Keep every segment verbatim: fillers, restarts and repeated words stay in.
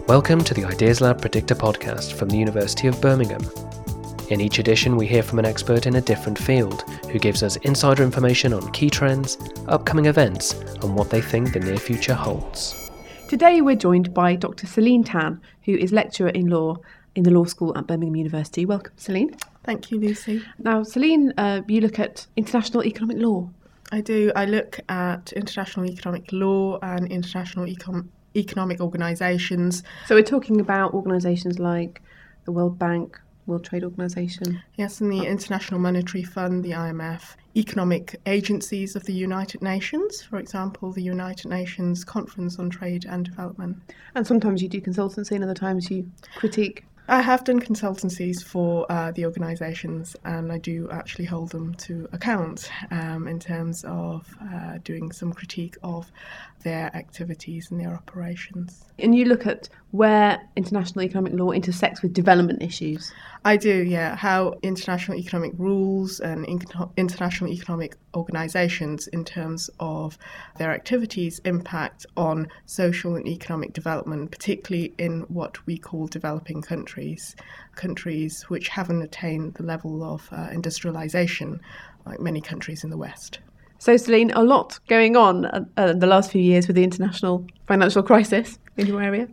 Welcome to the Ideas Lab Predictor podcast from the University of Birmingham. In each edition, we hear from an expert in a different field who gives us insider information on key trends, upcoming events, and what they think the near future holds. Today we're joined by Doctor Celine Tan, who is lecturer in law in the law school at Birmingham University. Welcome, Celine. Thank you, Lucy. Now, Celine, uh, you look at international economic law. I do. I look at international economic law and international econ- economic organisations. So we're talking about organisations like the World Bank, World Trade Organization. Yes, and the International Monetary Fund, the I M F, economic agencies of the United Nations, for example, the United Nations Conference on Trade and Development. And sometimes you do consultancy and other times you critique. I have done consultancies for uh, the organisations, and I do actually hold them to account um, in terms of uh, doing some critique of their activities and their operations. And you look at where international economic law intersects with development issues. I do, yeah. How international economic rules and in- international economic organisations in terms of their activities impact on social and economic development, particularly in what we call developing countries, countries which haven't attained the level of uh, industrialisation like many countries in the West. So, Celine, a lot going on uh, uh, the last few years with the international financial crisis in your area.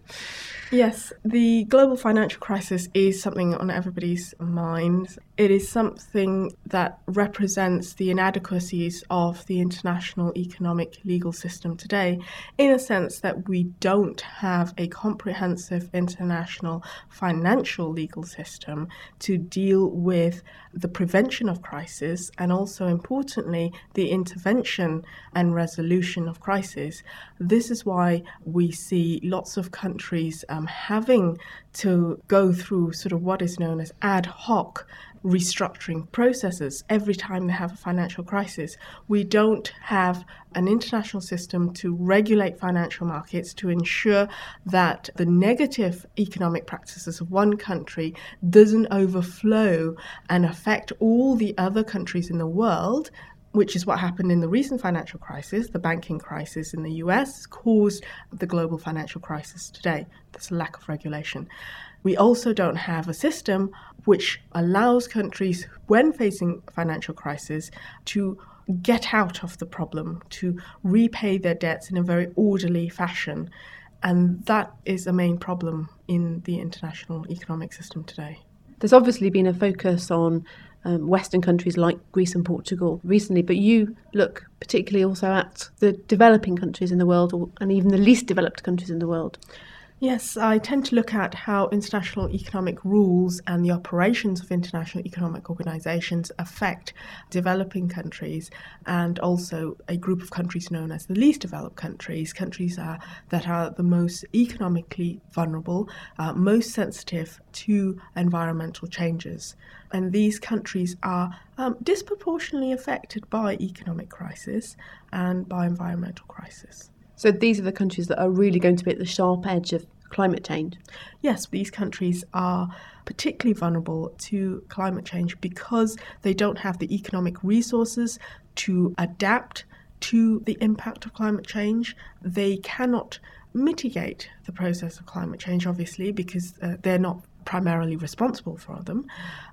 Yes, the global financial crisis is something on everybody's mind. It is something that represents the inadequacies of the international economic legal system today, in a sense that we don't have a comprehensive international financial legal system to deal with the prevention of crisis and also, importantly, the intervention and resolution of crisis. This is why we see lots of countries um, having to go through sort of what is known as ad hoc restructuring processes every time they have a financial crisis. We don't have an international system to regulate financial markets to ensure that the negative economic practices of one country doesn't overflow and affect all the other countries in the world, which is what happened in the recent financial crisis. The banking crisis in the U S caused the global financial crisis today. There's a lack of regulation. We also don't have a system which allows countries, when facing financial crisis, to get out of the problem, to repay their debts in a very orderly fashion. And that is a main problem in the international economic system today. There's obviously been a focus on um, Western countries like Greece and Portugal recently, but you look particularly also at the developing countries in the world, or, and even the least developed countries in the world. Yes, I tend to look at how international economic rules and the operations of international economic organisations affect developing countries and also a group of countries known as the least developed countries, countries uh, that are the most economically vulnerable, uh, most sensitive to environmental changes. And these countries are um, disproportionately affected by economic crisis and by environmental crisis. So these are the countries that are really going to be at the sharp edge of climate change? Yes, these countries are particularly vulnerable to climate change because they don't have the economic resources to adapt to the impact of climate change. They cannot mitigate the process of climate change, obviously, because uh, they're not primarily responsible for them.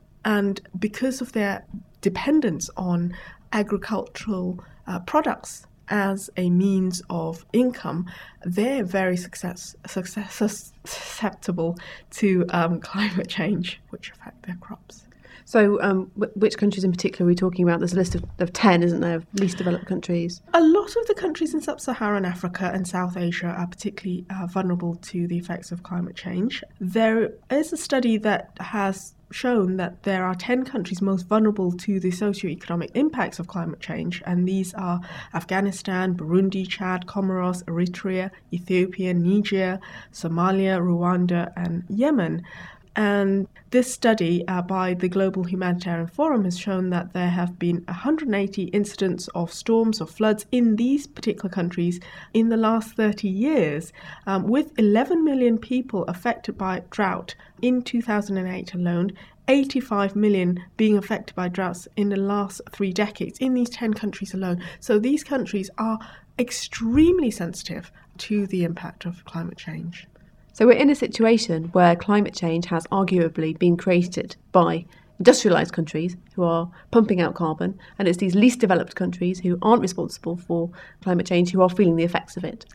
And because of their dependence on agricultural uh, products as a means of income, they're very success, success, susceptible to um, climate change, which affect their crops. So um, w- which countries in particular are we talking about? There's a list of, of ten, isn't there, of least developed countries? A lot of the countries in sub-Saharan Africa and South Asia are particularly uh, vulnerable to the effects of climate change. There is a study that has shown that there are ten countries most vulnerable to the socio-economic impacts of climate change, and these are Afghanistan, Burundi, Chad, Comoros, Eritrea, Ethiopia, Niger, Somalia, Rwanda, and Yemen. And this study uh, by the Global Humanitarian Forum has shown that there have been one hundred eighty incidents of storms or floods in these particular countries in the last thirty years, um, with eleven million people affected by drought in two thousand eight alone, eighty-five million being affected by droughts in the last three decades in these ten countries alone. So these countries are extremely sensitive to the impact of climate change. So we're in a situation where climate change has arguably been created by industrialised countries who are pumping out carbon, and it's these least developed countries who aren't responsible for climate change who are feeling the effects of it.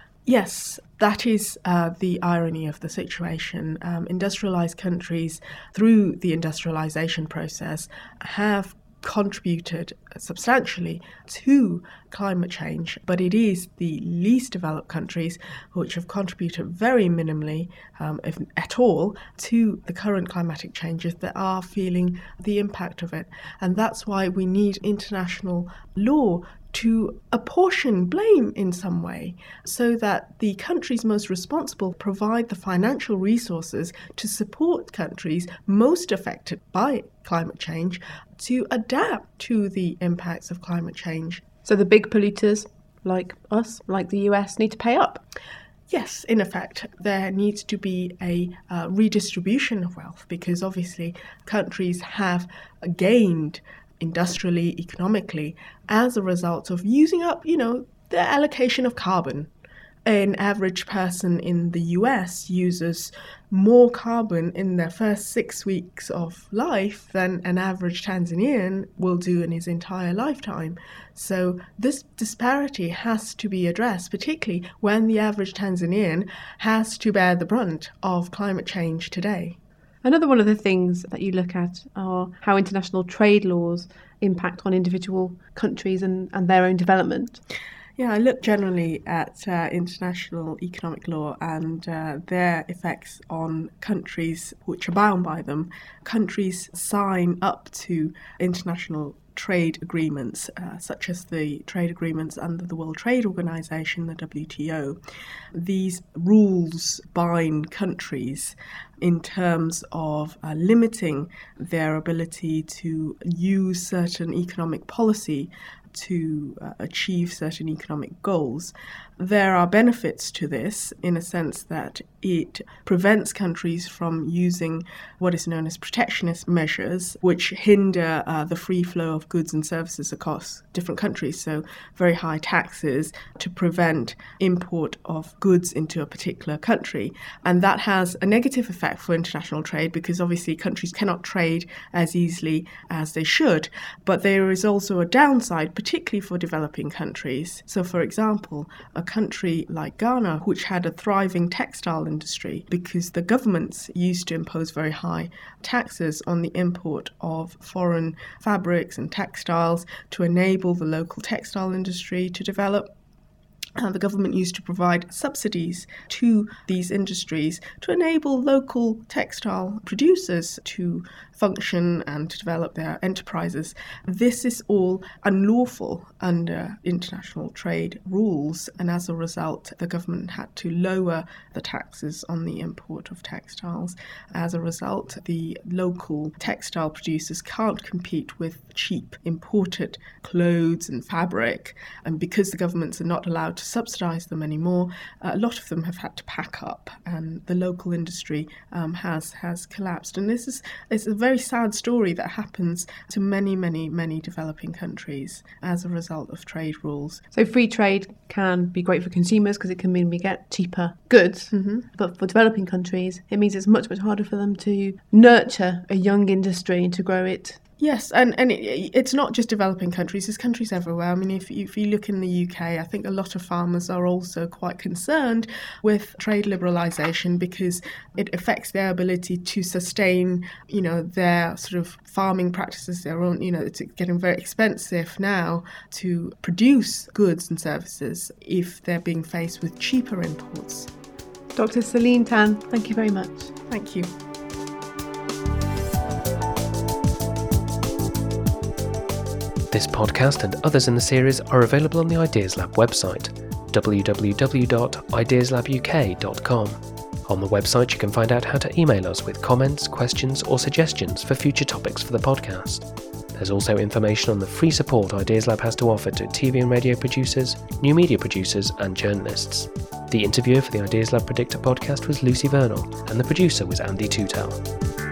Yes, that is uh, the irony of the situation. Um, industrialised countries, through the industrialisation process, have contributed substantially to climate change, but it is the least developed countries which have contributed very minimally, um, if at all, to the current climatic changes that are feeling the impact of it. And that's why we need international law to apportion blame in some way, so that the countries most responsible provide the financial resources to support countries most affected by climate change to adapt to the impacts of climate change. So the big polluters, like us, like the U S, need to pay up. Yes, in effect, there needs to be a uh, redistribution of wealth, because obviously countries have gained industrially, economically, as a result of using up, you know, their allocation of carbon. An average person in the U S uses more carbon in their first six weeks of life than an average Tanzanian will do in his entire lifetime. So this disparity has to be addressed, particularly when the average Tanzanian has to bear the brunt of climate change today. Another one of the things that you look at are how international trade laws impact on individual countries and, and their own development. Yeah, I look generally at uh, international economic law and uh, their effects on countries which are bound by them. Countries sign up to international trade agreements, uh, such as the trade agreements under the World Trade Organization, the W T O. These rules bind countries in terms of uh, limiting their ability to use certain economic policy to uh, achieve certain economic goals. There are benefits to this in a sense that it prevents countries from using what is known as protectionist measures, which hinder uh, the free flow of goods and services across different countries. So very high taxes to prevent import of goods into a particular country. And that has a negative effect for international trade, because obviously countries cannot trade as easily as they should. But there is also a downside, particularly for developing countries. So for example, a country like Ghana, which had a thriving textile industry, because the governments used to impose very high taxes on the import of foreign fabrics and textiles to enable the local textile industry to develop. Uh, the government used to provide subsidies to these industries to enable local textile producers to function and to develop their enterprises. This is all unlawful under international trade rules, and as a result, the government had to lower the taxes on the import of textiles. As a result, the local textile producers can't compete with cheap imported clothes and fabric, and because the governments are not allowed to subsidize them anymore, a lot of them have had to pack up, and the local industry um, has has collapsed. And this is it's a very sad story that happens to many, many, many developing countries as a result of trade rules. So free trade can be great for consumers because it can mean we get cheaper goods, mm-hmm. but for developing countries, it means it's much, much harder for them to nurture a young industry and to grow it. Yes, and, and it, it's not just developing countries, there's countries everywhere. I mean, if you, if you look in the U K, I think a lot of farmers are also quite concerned with trade liberalisation because it affects their ability to sustain, you know, their sort of farming practices, their own, you know, it's getting very expensive now to produce goods and services if they're being faced with cheaper imports. Doctor Celine Tan, thank you very much. Thank you. This podcast and others in the series are available on the Ideas Lab website, w w w dot ideas lab u k dot com. On the website you can find out how to email us with comments, questions or suggestions for future topics for the podcast. There's also information on the free support Ideas Lab has to offer to T V and radio producers, new media producers and journalists. The interviewer for the Ideas Lab Predictor podcast was Lucy Vernal and the producer was Andy Tutel.